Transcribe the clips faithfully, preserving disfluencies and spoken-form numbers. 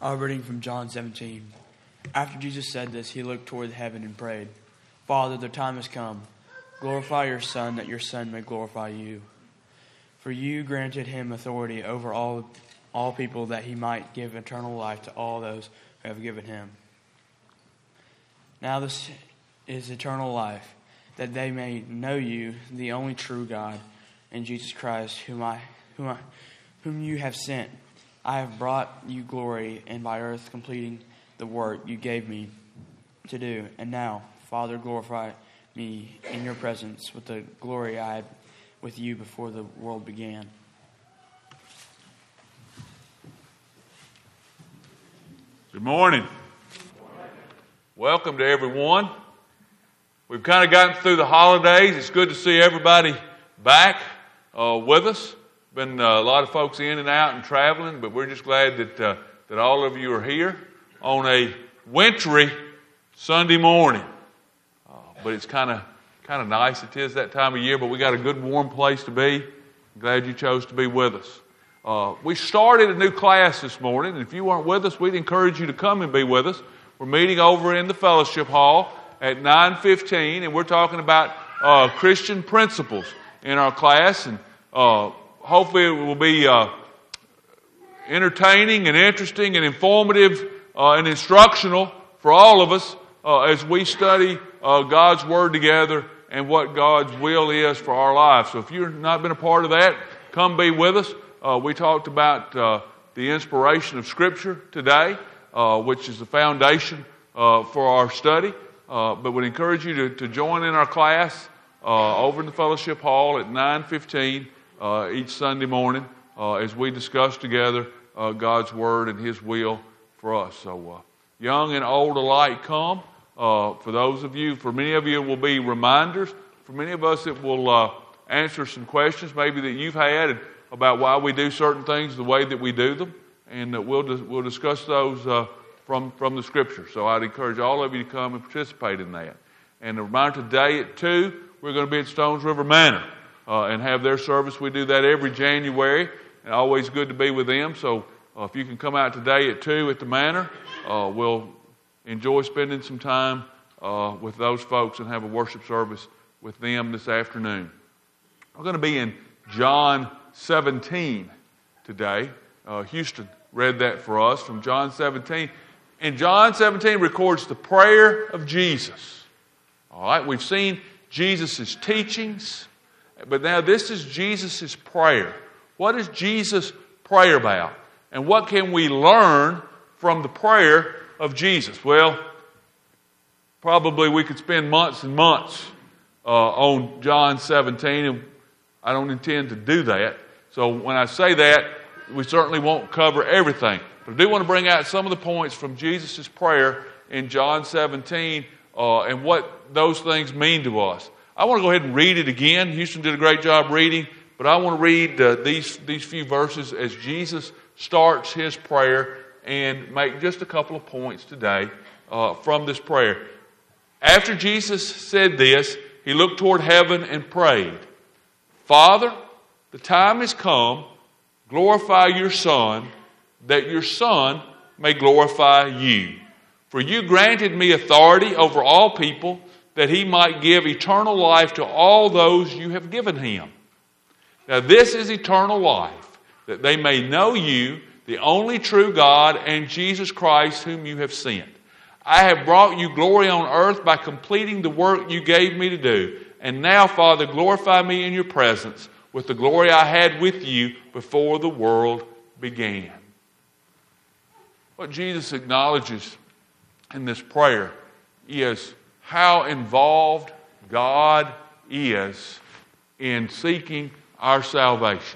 A reading from John seventeen. After Jesus said this, he looked toward heaven and prayed, Father, the time has come. Glorify your Son, that your Son may glorify you. For you granted him authority over all, all people, that he might give eternal life to all those who have given him. Now this is eternal life, that they may know you, the only true God, and Jesus Christ, whom I, whom I, whom you have sent. I have brought you glory, and by earth completing the work you gave me to do. And now, Father, glorify me in your presence with the glory I had with you before the world began. Good morning. Welcome to everyone. We've kind of gotten through the holidays. It's good to see everybody back uh, with us. Been uh, a lot of folks in and out and traveling, but we're just glad that uh, that all of you are here on a wintry Sunday morning. Uh, but it's kind of kind of nice. It is that time of year, but we got a good warm place to be. I'm glad you chose to be with us. Uh, we started a new class this morning, and if you weren't with us, we'd encourage you to come and be with us. We're meeting over in the fellowship hall at nine fifteen, and we're talking about uh, Christian principles in our class, and uh, hopefully it will be uh, entertaining and interesting and informative uh, and instructional for all of us uh, as we study uh, God's Word together and what God's will is for our lives. So if you've not been a part of that, come be with us. Uh, we talked about uh, the inspiration of Scripture today, uh, which is the foundation uh, for our study. Uh, but we'd encourage you to, to join in our class uh, over in the fellowship hall at nine fifteen. Uh, each Sunday morning uh, as we discuss together uh, God's Word and His will for us. So uh, young and old alike come. Uh, for those of you, for many of you it will be reminders. For many of us it will uh, answer some questions maybe that you've had about why we do certain things the way that we do them. And uh, we'll, dis- we'll discuss those uh, from, from the Scripture. So I'd encourage all of you to come and participate in that. And a reminder today at two, we're going to be at Stones River Manor. Uh, and have their service. We do that every January, and always good to be with them. So uh, if you can come out today at two at the Manor, uh, we'll enjoy spending some time uh, with those folks and have a worship service with them this afternoon. We're going to be in John seventeen today. Uh, Houston read that for us from John seventeen. And John seventeen records the prayer of Jesus. All right, we've seen Jesus' teachings. But now this is Jesus' prayer. What does Jesus pray about? And what can we learn from the prayer of Jesus? Well, probably we could spend months and months uh, on John seventeen, and I don't intend to do that. So when I say that, we certainly won't cover everything. But I do want to bring out some of the points from Jesus' prayer in John seventeen uh, and what those things mean to us. I want to go ahead and read it again. Houston did a great job reading, but I want to read uh, these, these few verses as Jesus starts his prayer and make just a couple of points today uh, from this prayer. After Jesus said this, he looked toward heaven and prayed, Father, the time has come. Glorify your Son, that your Son may glorify you. For you granted me authority over all people, that he might give eternal life to all those you have given him. Now this is eternal life, that they may know you, the only true God, and Jesus Christ whom you have sent. I have brought you glory on earth by completing the work you gave me to do. And now, Father, glorify me in your presence with the glory I had with you before the world began. What Jesus acknowledges in this prayer is how involved God is in seeking our salvation.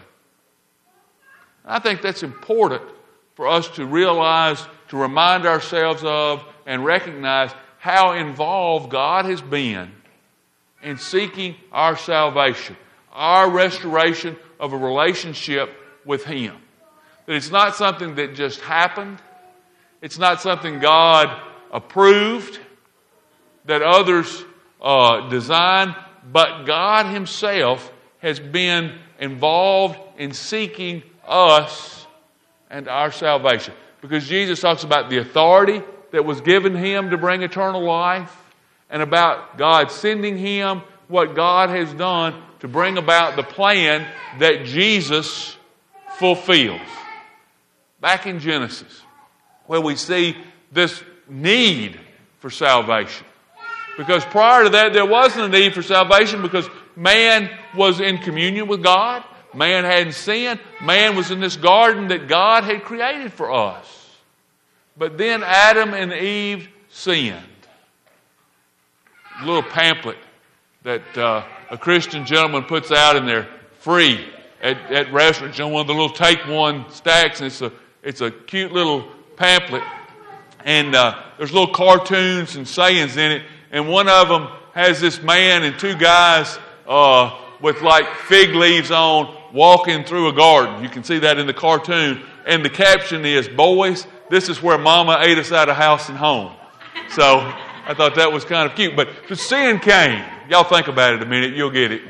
I think that's important for us to realize, to remind ourselves of, and recognize how involved God has been in seeking our salvation, our restoration of a relationship with Him. That it's not something that just happened. It's not something God approved, that others uh, designed, but God Himself has been involved in seeking us and our salvation. because Jesus talks about the authority that was given him to bring eternal life, and about God sending him, what God has done to bring about the plan that Jesus fulfills. Back in Genesis, where we see this need for salvation. Because prior to that, there wasn't a need for salvation because man was in communion with God. Man hadn't sinned. Man was in this garden that God had created for us. But then Adam and Eve sinned. A little pamphlet that uh, a Christian gentleman puts out, and they're free at, at restaurants. You know, one of the little take one stacks, and it's a it's a cute little pamphlet, and uh, there's little cartoons and sayings in it. And one of them has this man and two guys uh, with like fig leaves on walking through a garden. You can see that in the cartoon, and the caption is, "Boys, this is where Mama ate us out of house and home." So I thought that was kind of cute. But the sin came. Y'all think about it a minute. You'll get it.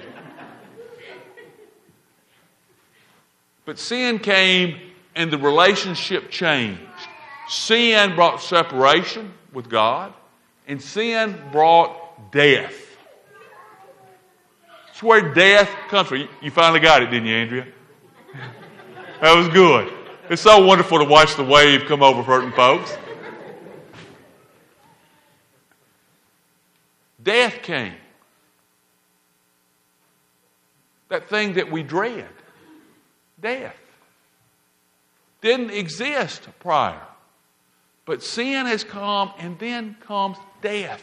But sin came and the relationship changed. Sin brought separation with God, and sin brought death. It's where death comes from. You finally got it, didn't you, Andrea? That was good. It's so wonderful to watch the wave come over hurting folks. Death came. That thing that we dread. Death. Didn't exist prior. But sin has come, and then comes death.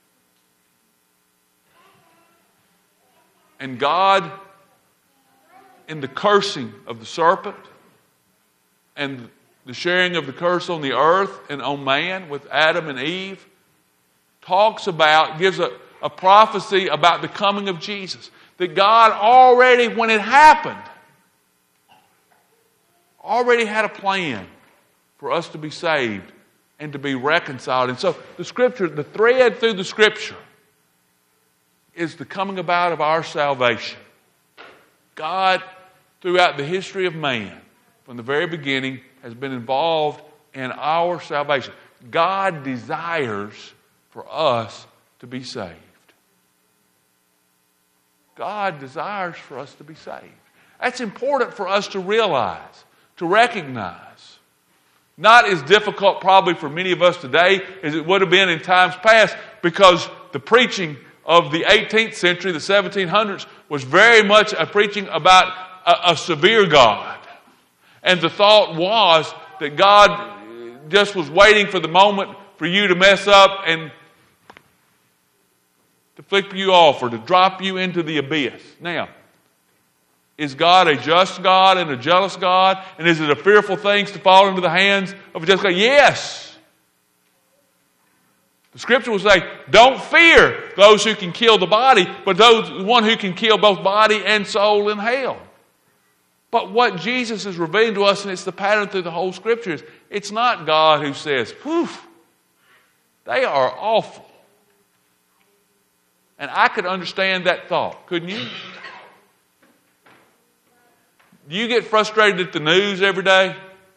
And God, in the cursing of the serpent, and the sharing of the curse on the earth and on man with Adam and Eve, talks about, gives a, a prophecy about the coming of Jesus. That God already, when it happened, already had a plan for us to be saved and to be reconciled. And so the Scripture, the thread through the Scripture is the coming about of our salvation. God, throughout the history of man, from the very beginning, has been involved in our salvation. God desires for us to be saved. God desires for us to be saved. That's important for us to realize, to recognize. Not as difficult probably for many of us today as it would have been in times past, because the preaching of the eighteenth century, the seventeen hundreds, was very much a preaching about a, a severe God. And the thought was that God just was waiting for the moment for you to mess up and to flick you off or to drop you into the abyss. Now, is God a just God and a jealous God? And is it a fearful thing to fall into the hands of a just God? Yes. The Scripture will say, don't fear those who can kill the body, but those one who can kill both body and soul in hell. But what Jesus is revealing to us, and it's the pattern through the whole Scripture, is it's not God who says, poof, they are awful. And I could understand that thought, couldn't you? Do you get frustrated at the news every day?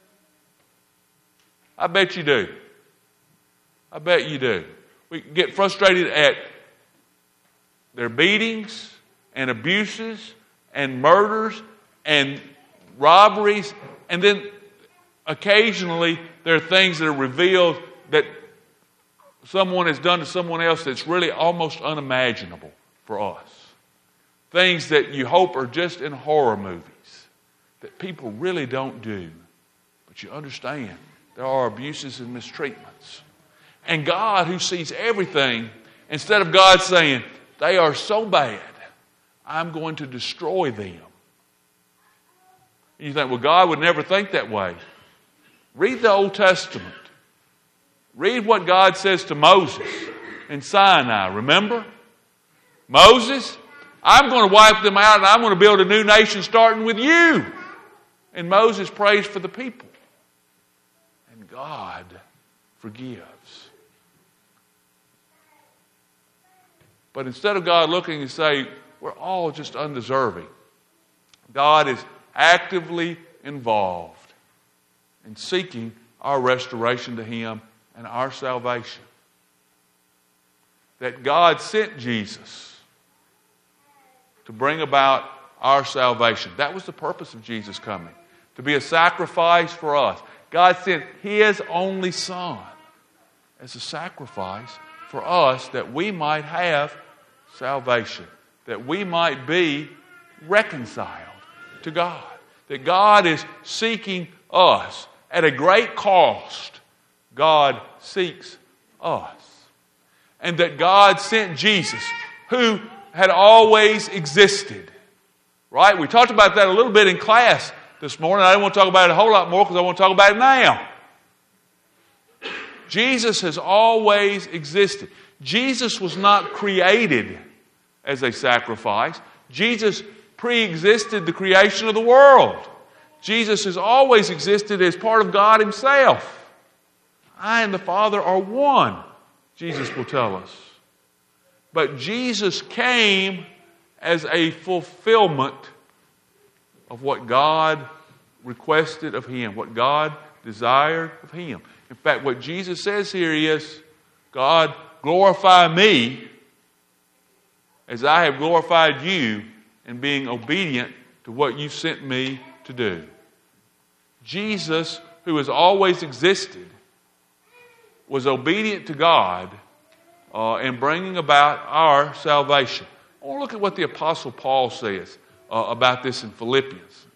I bet you do. I bet you do. We get frustrated at their beatings and abuses and murders and robberies, and then occasionally there are things that are revealed that someone has done to someone else that's really almost unimaginable for us. Things that you hope are just in horror movies that people really don't do. But you understand there are abuses and mistreatments. And God, who sees everything, instead of God saying, they are so bad, I'm going to destroy them. And you think, well, God would never think that way. Read the Old Testament. Read what God says to Moses in Sinai. Remember? Moses, I'm going to wipe them out and I'm going to build a new nation starting with you. And Moses prays for the people. And God forgives. But instead of God looking and saying, we're all just undeserving, God is actively involved in seeking our restoration to Him and our salvation. That God sent Jesus to bring about our salvation. That was the purpose of Jesus coming, to be a sacrifice for us. God sent His only Son as a sacrifice for us that we might have salvation, that we might be reconciled to God, that God is seeking us at a great cost. God seeks us. And that God sent Jesus, who had always existed. Right? We talked about that a little bit in class this morning. I don't want to talk about it a whole lot more because I want to talk about it now. Jesus has always existed. Jesus was not created as a sacrifice. Jesus pre-existed the creation of the world. Jesus has always existed as part of God Himself. I and the Father are one, Jesus will tell us. But Jesus came as a fulfillment of what God requested of Him, what God desired of Him. In fact, what Jesus says here is, God, glorify me as I have glorified you in being obedient to what you sent me to do. Jesus, who has always existed, was obedient to God uh, in bringing about our salvation. I want to look at what the Apostle Paul says uh, about this in Philippians.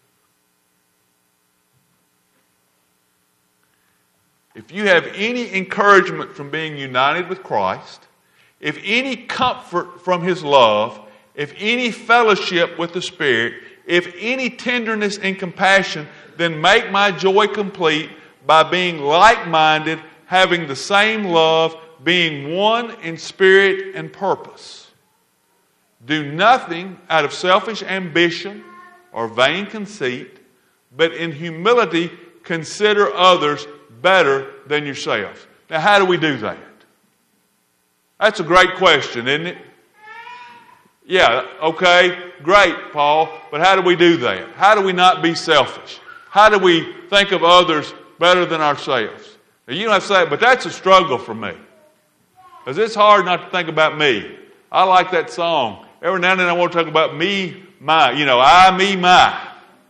If you have any encouragement from being united with Christ, if any comfort from His love, if any fellowship with the Spirit, if any tenderness and compassion, then make my joy complete by being like-minded, having the same love, being one in spirit and purpose. Do nothing out of selfish ambition or vain conceit, but in humility consider others better than yourselves. Now, how do we do that? That's a great question, isn't it? Yeah, okay, great, Paul, but how do we do that? How do we not be selfish? How do we think of others better than ourselves? Now, you don't have to say it, but that's a struggle for me. Because it's hard not to think about me. I like that song. Every now and then I want to talk about me, my. You know, I, me, my.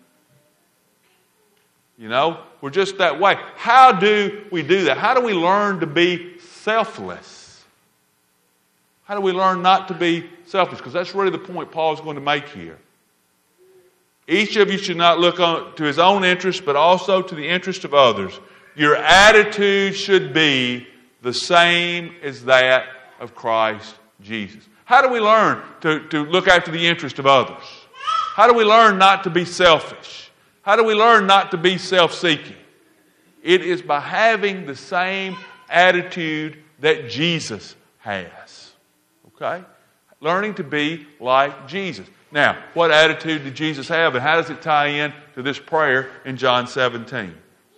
You know, we're just that way. How do we do that? How do we learn to be selfless? How do we learn not to be selfish? Because that's really the point Paul is going to make here. Each of you should not look on to his own interest, but also to the interest of others. Your attitude should be the same as that of Christ Jesus. How do we learn to, to look after the interest of others? How do we learn not to be selfish? How do we learn not to be self-seeking? It is by having the same attitude that Jesus has. Okay? Learning to be like Jesus. Now, what attitude did Jesus have, and how does it tie in to this prayer in John seventeen?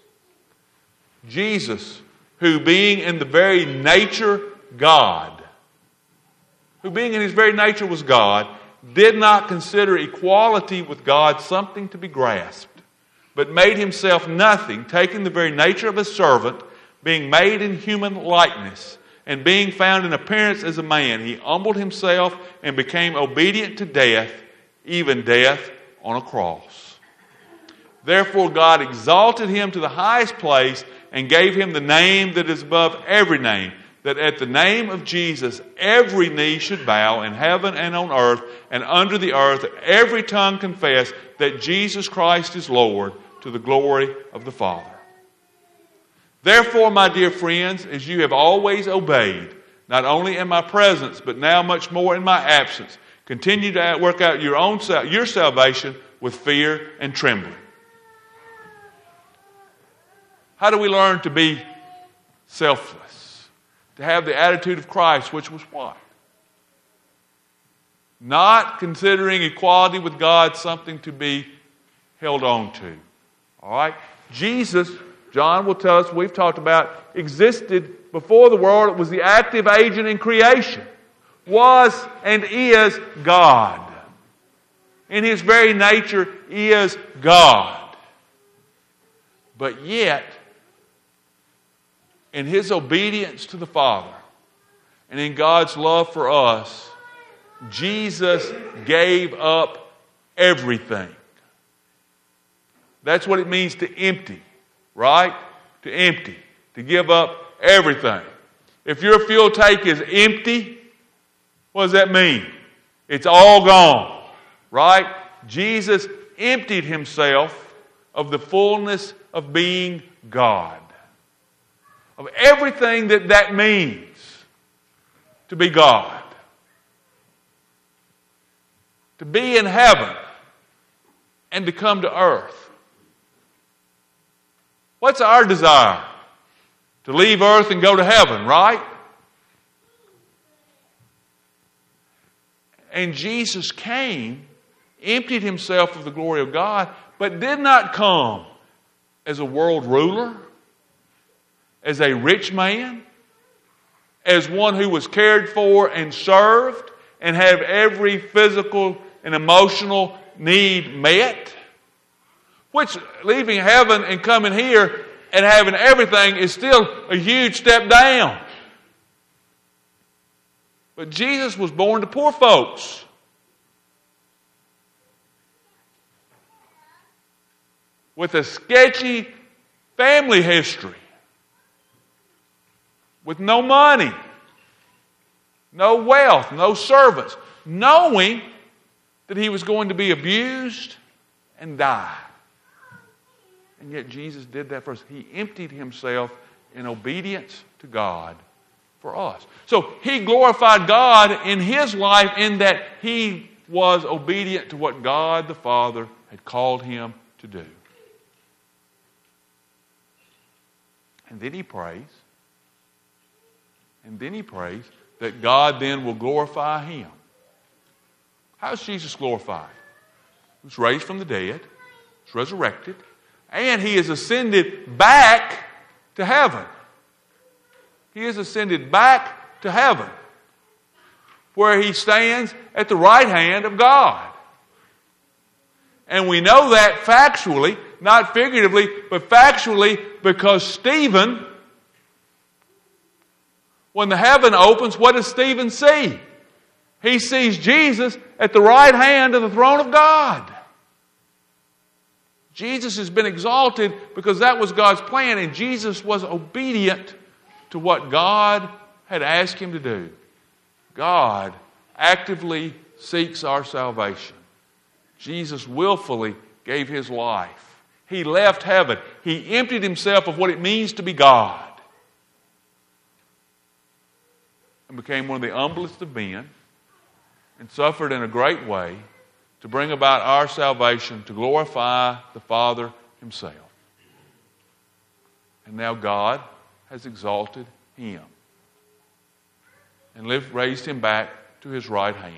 Jesus, who being in the very nature God, who being in His very nature was God, did not consider equality with God something to be grasped, but made Himself nothing, taking the very nature of a servant, being made in human likeness, and being found in appearance as a man, He humbled Himself and became obedient to death, even death on a cross. Therefore God exalted Him to the highest place and gave Him the name that is above every name, that at the name of Jesus every knee should bow in heaven and on earth and under the earth, every tongue confess that Jesus Christ is Lord, to the glory of the Father. Therefore, my dear friends, as you have always obeyed, not only in my presence, but now much more in my absence, continue to work out your own your salvation with fear and trembling. How do we learn to be selfless? To have the attitude of Christ, which was what? Not considering equality with God something to be held on to. All right? Jesus, John will tell us, we've talked about, existed before the world. It was the active agent in creation. Was and is God. In His very nature is God. But yet, in His obedience to the Father and in God's love for us, Jesus gave up everything. That's what it means to empty, right? To empty, to give up everything. If your fuel tank is empty, what does that mean? It's all gone, right? Jesus emptied Himself of the fullness of being God. Of everything that that means to be God. To be in heaven and to come to earth. What's our desire? To leave earth and go to heaven, right? And Jesus came, emptied Himself of the glory of God, but did not come as a world ruler, as a rich man, as one who was cared for and served and have every physical and emotional need met. Which, leaving heaven and coming here and having everything is still a huge step down. But Jesus was born to poor folks. With a sketchy family history. With no money. No wealth. No servants. Knowing that He was going to be abused and die. And yet Jesus did that for us. He emptied Himself in obedience to God for us. So He glorified God in His life in that He was obedient to what God the Father had called Him to do. And then He prays. And then He prays that God then will glorify Him. How is Jesus glorified? He was raised from the dead. He was resurrected. And He is ascended back to heaven. He is ascended back to heaven, where He stands at the right hand of God. And we know that factually, not figuratively, but factually, because Stephen, when the heaven opens, what does Stephen see? He sees Jesus at the right hand of the throne of God. Jesus has been exalted because that was God's plan, and Jesus was obedient to what God had asked Him to do. God actively seeks our salvation. Jesus willfully gave His life. He left heaven. He emptied Himself of what it means to be God and became one of the humblest of men and suffered in a great way to bring about our salvation, to glorify the Father Himself. And now God has exalted Him and lived, raised Him back to His right hand.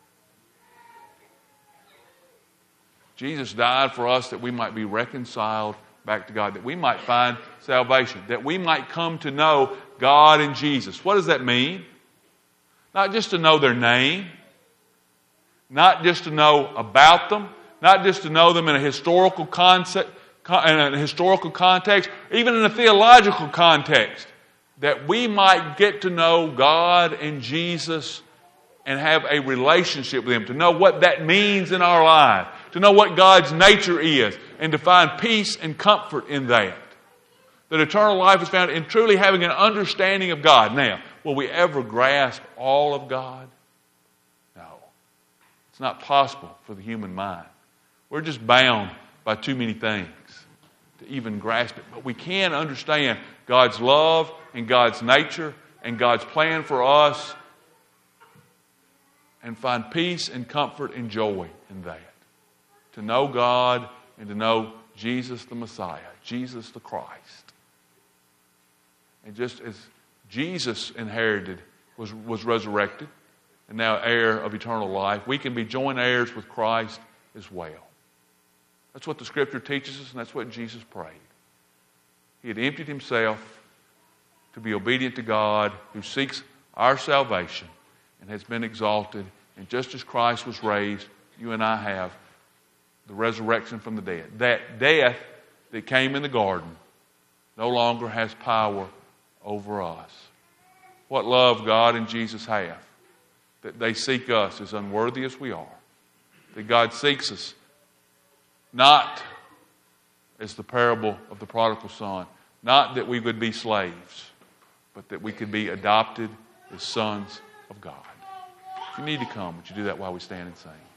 Jesus died for us that we might be reconciled back to God, that we might find salvation, that we might come to know God and Jesus. What does that mean? Not just to know their name, not just to know about them, not just to know them in a historical concept, in a historical context, even in a theological context, that we might get to know God and Jesus and have a relationship with Him, to know what that means in our life, to know what God's nature is, and to find peace and comfort in that. That eternal life is found in truly having an understanding of God. Now, will we ever grasp all of God? No. It's not possible for the human mind. We're just bound by too many things to even grasp it. But we can understand God's love and God's nature and God's plan for us and find peace and comfort and joy in that. To know God and to know Jesus the Messiah, Jesus the Christ. And just as Jesus inherited, was, was resurrected, and now heir of eternal life, we can be joint heirs with Christ as well. That's what the Scripture teaches us, and that's what Jesus prayed. He had emptied Himself to be obedient to God, who seeks our salvation and has been exalted. And just as Christ was raised, you and I have the resurrection from the dead. That death that came in the garden no longer has power over us. What love God and Jesus have, that they seek us as unworthy as we are. That God seeks us not as the parable of the prodigal son, not that we would be slaves, but that we could be adopted as sons of God. If you need to come, would you do that while we stand and sing?